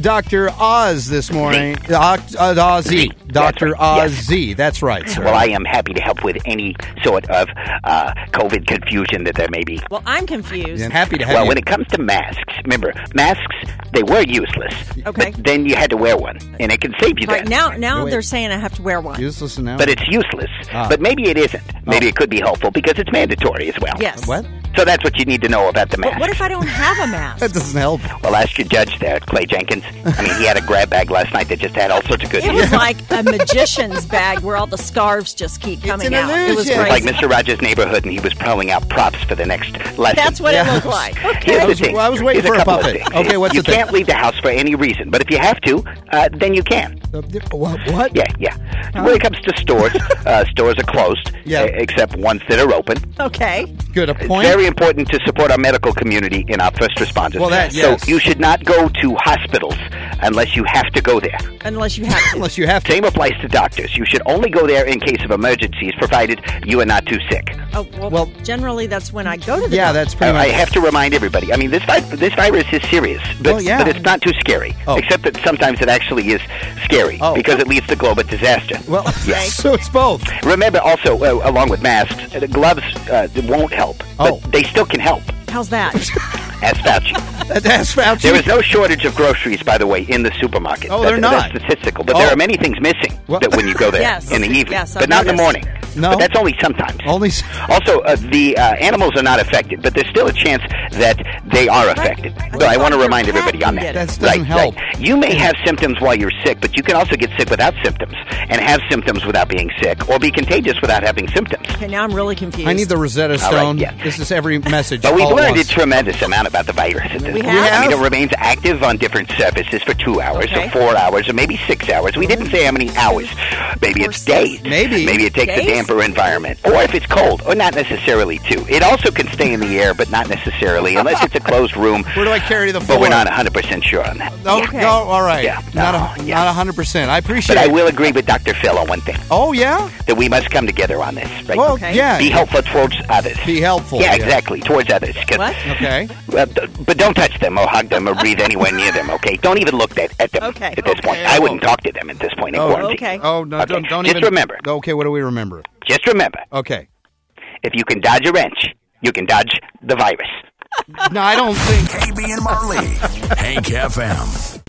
Dr. Oz this morning. Ozzy. Dr. Ozzy. That's right, sir. Well, I am happy to help with any sort of COVID confusion that there may be. Well, I'm confused. And happy to have Well, you. when it comes to masks, remember, masks, they were useless. Okay. But then you had to wear one, and it can save you Right, that. now Wait. they're saying I have to wear one. Useless now? But it's useless. But maybe it isn't. Maybe it could be helpful because it's mandatory as well. Yes. What? So that's what you need to know about the mask. But what if I don't have a mask? That doesn't help. Well, ask your judge there, Clay Jenkins. I mean, he had a grab bag last night that just had all sorts of goodies. It was like a magician's bag where all the scarves just keep coming an out. It was illusion. crazy. Like Mr. Rogers' Neighborhood, and he was pulling out props for the next lesson. That's what Yeah. it looked like. Here's the thing. I was waiting Here's for a couple of puppet. things. Okay, what's you the thing? can't leave the house for any reason, but if you have to, then you can. What? Yeah. When it comes to stores, stores are closed, Yeah. except ones that are open. Okay. Good. A It's point? very important to support our medical community and our first responders. Well, that- So yes. you should not go to hospitals unless you have to go there. Unless you have to. Unless you have to. Same applies to doctors. You should only go there in case of emergencies, provided you are not too sick. Oh, well, Well- generally that's when I go to the Yeah, doctor. that's pretty I much. have to remind everybody. I mean, this virus is serious, but, Well, yeah. but it's not too scary. Oh. Except that sometimes it actually is scary because it leads to global disaster. Well, Yes. so it's both. Remember, also, along with masks, the gloves won't help, Oh. but they still can help. How's that? Ask Fauci. That's Fauci. There is no shortage of groceries, by the way, in the supermarket. Oh, they're not. That's statistical, but there Oh. are many things missing Well- that when you go there Yes. in the evening, Yes, I've but not in the noticed. morning. No. But that's only sometimes. Only. Also, the animals are not affected, but there's still a chance that they are affected. Right. So I want to Your remind cat everybody on can that. get it. That doesn't help. You may have symptoms while you're sick, but you can also get sick without symptoms and have symptoms without being sick, or be contagious without having symptoms. Okay, now I'm really confused. I need the Rosetta All right, Stone. yeah. This is every message. But we've all at learned a once. tremendous amount about the virus at this We point. have? I mean, it remains active on different surfaces for 2 hours, Okay. or 4 hours, or maybe 6 hours. We didn't say how many hours. Maybe Or it's six. days. Maybe. Maybe it takes a Days? damper environment. Or if it's cold, or not necessarily, too. It also can stay in the air, but not necessarily, unless it's a closed room. Where do I carry the floor? But we're not 100% sure on that. Oh, Okay. no, all right. Yeah. Not No, yeah. not 100%. I appreciate But I it. will agree with Dr. Phil on one thing, Oh, yeah? that we must come together on this, right? Well, Okay. yeah. Be helpful towards others. Be helpful. Yeah, exactly, towards others. 'Cause- What? Okay. But don't touch them or hug them or breathe anywhere near them, okay? Don't even look at them Okay. at this point. I wouldn't talk to them at this point in quarantine. Okay. Oh, no, Okay, don't just even. remember. Okay, what do we remember? Just remember, Okay. if you can dodge a wrench, you can dodge the virus. No, I don't think. KB and Marley, Hank FM.